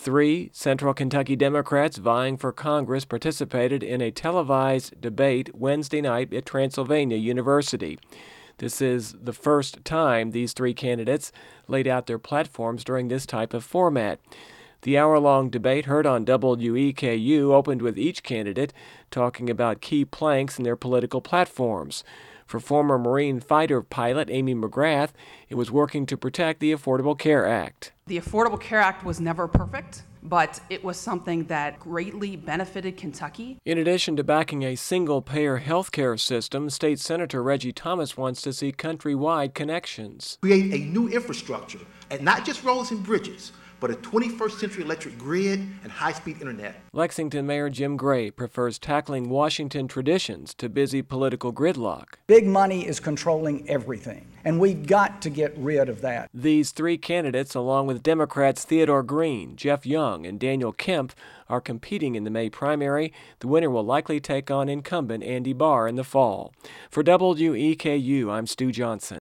Three Central Kentucky Democrats vying for Congress participated in a televised debate Wednesday night at Transylvania University. This is the first time these three candidates laid out their platforms during this type of format. The hour-long debate heard on WEKU opened with each candidate talking about key planks in their political platforms. For former Marine fighter pilot Amy McGrath, it was working to protect the Affordable Care Act. The Affordable Care Act was never perfect, but it was something that greatly benefited Kentucky. In addition to backing a single-payer health care system, State Senator Reggie Thomas wants to see countrywide connections. Create a new infrastructure, and not just roads and bridges, but a 21st century electric grid and high-speed internet. Lexington Mayor Jim Gray prefers tackling Washington traditions to busy political gridlock. Big money is controlling everything, and we've got to get rid of that. These three candidates, along with Democrats Theodore Green, Jeff Young, and Daniel Kemp, are competing in the May primary. The winner will likely take on incumbent Andy Barr in the fall. For WEKU, I'm Stu Johnson.